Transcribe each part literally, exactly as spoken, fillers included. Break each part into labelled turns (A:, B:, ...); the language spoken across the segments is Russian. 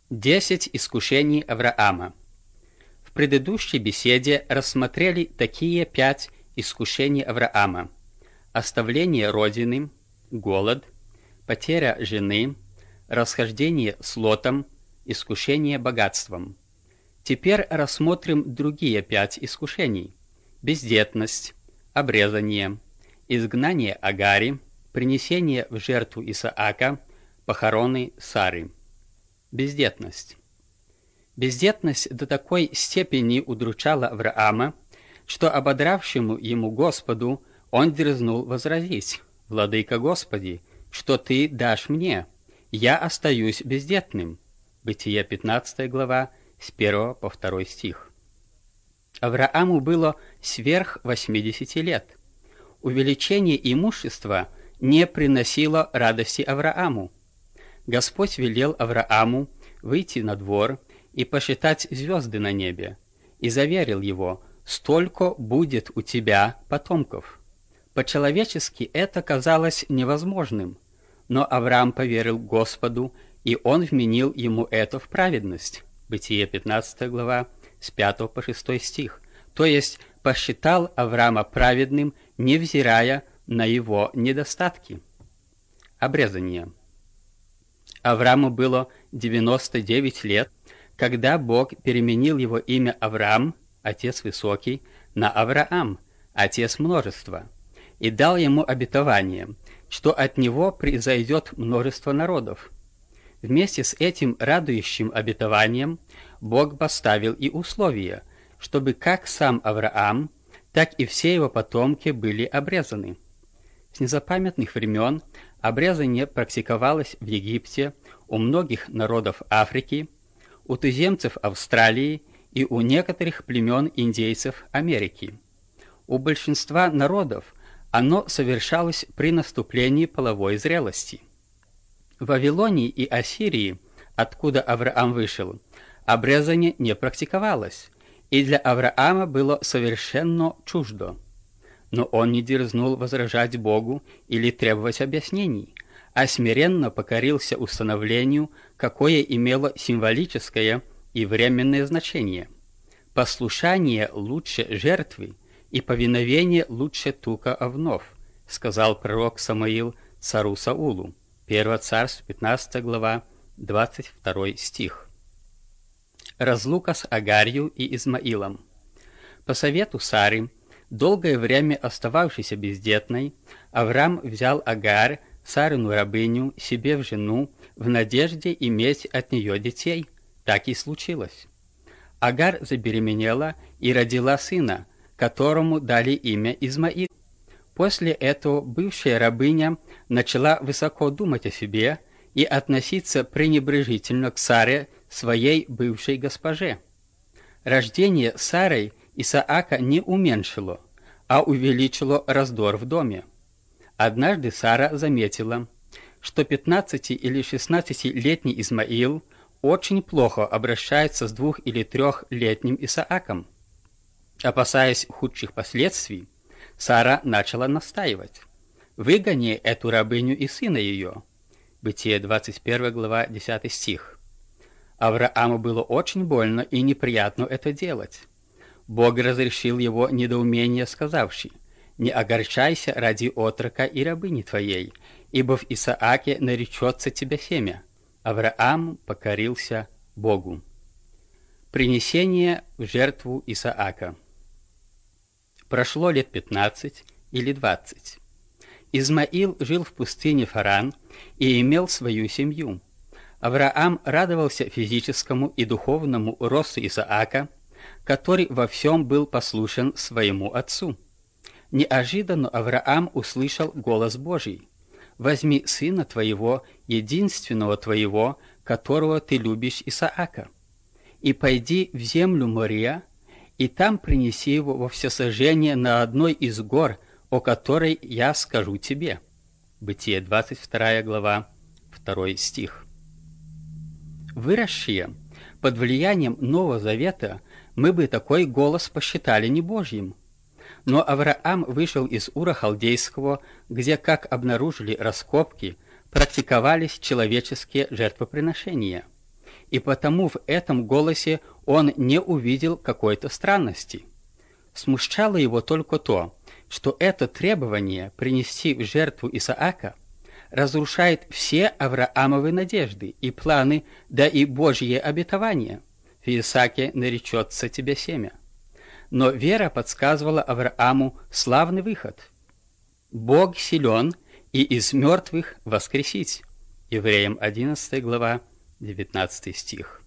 A: Десять искушений Авраама. В предыдущей беседе рассмотрели такие пять искушений Авраама: оставление родины, голод, потеря жены, расхождение с Лотом, искушение богатством. Теперь рассмотрим другие пять искушений: бездетность, обрезание, изгнание Агари, принесение в жертву Исаака, похороны Сары. Бездетность. Бездетность до такой степени удручала Авраама, что ободравшему ему Господу он дерзнул возразить: «Владыка Господи, что ты дашь мне? Я остаюсь бездетным». Бытие пятнадцатая глава, с первого по второй стих. Аврааму было сверх восьмидесяти лет. Увеличение имущества не приносило радости Аврааму. Господь велел Аврааму выйти на двор и посчитать звезды на небе, и заверил его: «Столько будет у тебя потомков». По-человечески это казалось невозможным, но Авраам поверил Господу, и он вменил ему это в праведность. Бытие пятнадцатая глава, с пятого по шестой стих, то есть посчитал Авраама праведным, невзирая на его недостатки. Обрезание. Аврааму было девяносто девять лет, когда Бог переменил его имя Авраам, Отец Высокий, на Авраам, Отец Множества, и дал ему обетование, что от него произойдет множество народов. Вместе с этим радующим обетованием Бог поставил и условия, чтобы как сам Авраам, так и все его потомки были обрезаны. С незапамятных времен обрезание практиковалось в Египте, у многих народов Африки, у туземцев Австралии и у некоторых племен индейцев Америки. У большинства народов оно совершалось при наступлении половой зрелости. В Вавилонии и Ассирии, откуда Авраам вышел, обрезание не практиковалось, и для Авраама было совершенно чуждо. Но он не дерзнул возражать Богу или требовать объяснений, а смиренно покорился установлению, какое имело символическое и временное значение. «Послушание лучше жертвы, и повиновение лучше тука овнов», сказал пророк Самуил цару Саулу. первое Царств, пятнадцатая глава, двадцать второй стих. Разлука с Агарью и Измаилом. По совету Сары, долгое время остававшейся бездетной, Авраам взял Агар, Сарину рабыню, себе в жену, в надежде иметь от нее детей. Так и случилось. Агар забеременела и родила сына, которому дали имя Измаил. После этого бывшая рабыня начала высоко думать о себе и относиться пренебрежительно к Саре, своей бывшей госпоже. Рождение Сарой Исаака не уменьшило, а увеличило раздор в доме. Однажды Сара заметила, что пятнадцати- или шестнадцатилетний Измаил очень плохо обращается с двух- или трехлетним Исааком. Опасаясь худших последствий, Сара начала настаивать: «Выгони эту рабыню и сына ее». Бытие двадцать первая глава, десятый стих. Аврааму было очень больно и неприятно это делать. Бог разрешил его недоумение, сказавши: «Не огорчайся ради отрока и рабыни твоей, ибо в Исааке наречется тебе семя». Авраам покорился Богу. Принесение в жертву Исаака. Прошло лет пятнадцать или двадцать. Измаил жил в пустыне Фаран и имел свою семью. Авраам радовался физическому и духовному росту Исаака, который во всем был послушен своему отцу. Неожиданно Авраам услышал голос Божий: «Возьми сына твоего, единственного твоего, которого ты любишь, Исаака, и пойди в землю Мория, и там принеси его во всесожжение на одной из гор, о которой я скажу тебе». Бытие двадцать вторая глава, второй стих. Выросшие под влиянием Нового Завета, мы бы такой голос посчитали не Божьим. Но Авраам вышел из Ура Халдейского, где, как обнаружили раскопки, практиковались человеческие жертвоприношения. и потому в этом голосе он не увидел какой-то странности. Смущало его только то, что это требование принести в жертву Исаака разрушает все Авраамовы надежды и планы, да и Божье обетование: «В Исааке наречется тебе семя». Но вера подсказывала Аврааму славный выход. Бог силен и из мертвых воскресить. Евреям одиннадцатая глава, девятнадцатый стих.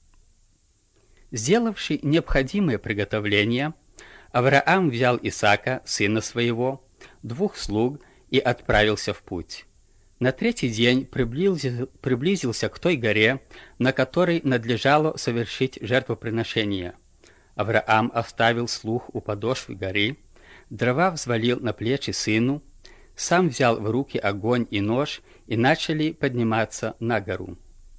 A: Сделавший необходимые приготовления, Авраам взял Исаака, сына своего, двух слуг и отправился в путь. На третий день приблизился, приблизился к той горе, на которой надлежало совершить жертвоприношение. Авраам оставил слуг у подошвы горы, дрова взвалил на плечи сыну, сам взял в руки огонь и нож и начали подниматься на гору.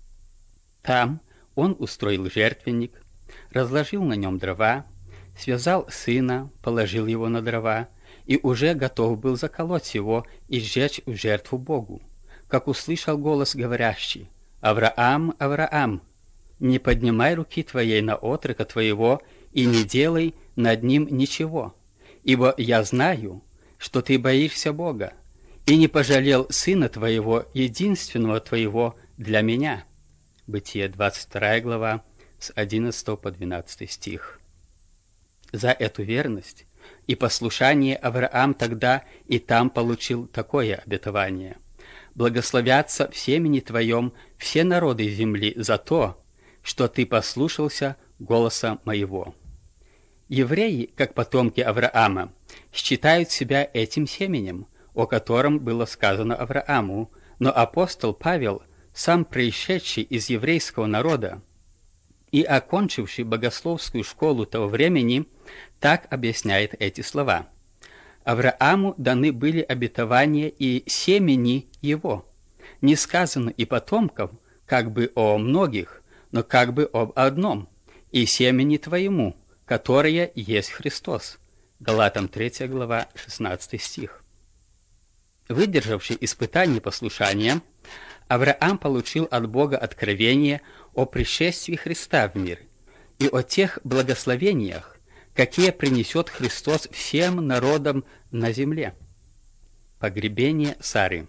A: Там он устроил жертвенник, разложил на нем дрова, связал сына, положил его на дрова и уже готов был заколоть его и сжечь в жертву Богу, как услышал голос говорящий: «Авраам, Авраам, не поднимай руки твоей на отрока твоего и не делай над ним ничего, ибо я знаю, что ты боишься Бога, и не пожалел сына твоего, единственного твоего, для меня». Бытие двадцать вторая глава, с одиннадцатого по двенадцатый стих. За эту верность и послушание Авраам тогда и там получил такое обетование: «Благословятся в семени твоем все народы земли за то, что ты послушался голоса моего». Евреи, как потомки Авраама, считают себя этим семенем, о котором было сказано Аврааму, но апостол Павел, сам происшедший из еврейского народа и окончивший богословскую школу того времени, так объясняет эти слова: «Аврааму даны были обетования и семени его, не сказано и потомков, как бы о многих, но как бы об одном, и семени твоему, которое есть Христос». Галатам третья глава, шестнадцатый стих. Выдержавший испытание послушания, Авраам получил от Бога откровение о пришествии Христа в мир и о тех благословениях, какие принесет Христос всем народам на земле. Погребение Сары.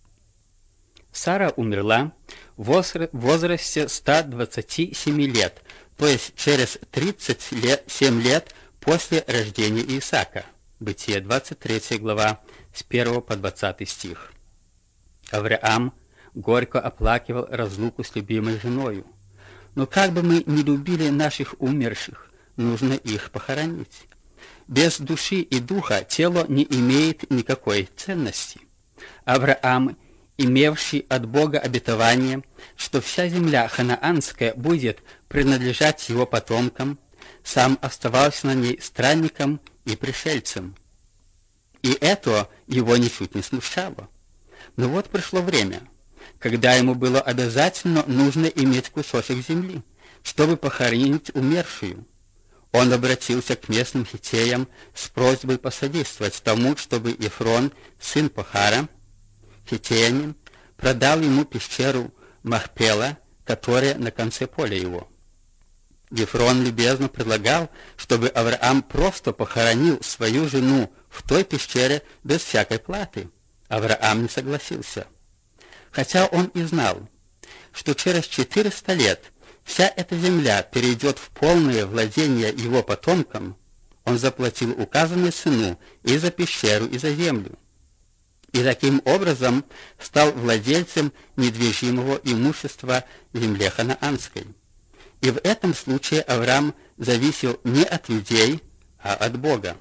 A: Сара умерла в возрасте ста двадцати семи лет, то есть через тридцать семь лет после рождения Исаака. Бытие двадцать третья глава, с первого по двадцатый стих. Авраам горько оплакивал разлуку с любимой женою. Но как бы мы ни любили наших умерших, нужно их похоронить. Без души и духа тело не имеет никакой ценности. Авраам, имевший от Бога обетование, что вся земля ханаанская будет принадлежать его потомкам, сам оставался на ней странником и пришельцем. И это его ничуть не смущало. Но вот пришло время, когда ему было обязательно нужно иметь кусочек земли, чтобы похоронить умершую. Он обратился к местным хиттеям с просьбой посодействовать тому, чтобы Ефрон, сын Пахара, хиттеянин, продал ему пещеру Махпела, которая на конце поля его. Ефрон любезно предлагал, чтобы Авраам просто похоронил свою жену в той пещере без всякой платы. Авраам не согласился. Хотя он и знал, что через четыреста лет вся эта земля перейдет в полное владение его потомкам, он заплатил указанной цену и за пещеру, и за землю. И таким образом стал владельцем недвижимого имущества в земле ханаанской. И в этом случае Авраам зависел не от людей, а от Бога.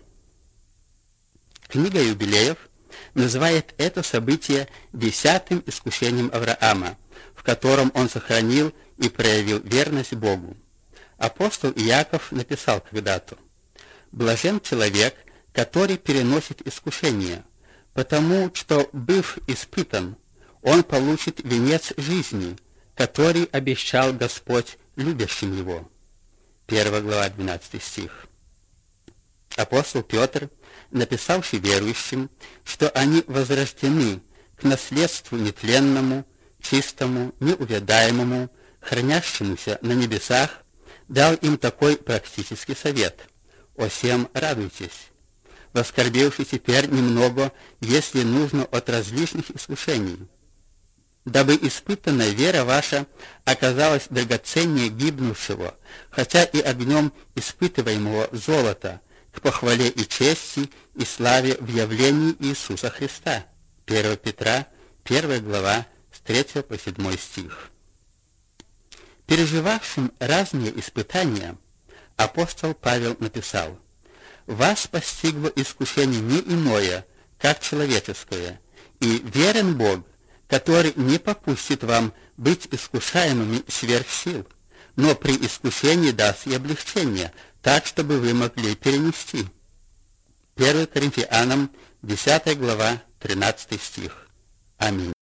A: Книга Юбилеев называет это событие десятым искушением Авраама, в котором он сохранил и проявил верность Богу. Апостол Иаков написал когда-то: «Блажен человек, который переносит искушение, потому что, быв испытан, он получит венец жизни, который обещал Господь любящим его». Первая глава, двенадцатый стих. Апостол Петр, написавший верующим, что они возрождены к наследству нетленному, чистому, неувядаемому,
B: хранящемуся на небесах, дал им такой практический совет: «О сем радуйтесь, воскорбевши теперь немного, если нужно, от различных искушений, дабы испытанная вера ваша оказалась драгоценнее гибнувшего, хотя и огнем испытываемого золота, к похвале и чести и славе в явлении Иисуса Христа». первое Петра, первая глава, с третьего по седьмой стих. Переживавшим разные испытания, апостол Павел написал: «Вас постигло искушение не иное, как человеческое, и верен Бог, который не попустит вам быть искушаемыми сверх сил, но при искушении даст и облегчение, так, чтобы вы могли перенести». первое Коринфянам, десятая глава, тринадцатый стих. Аминь.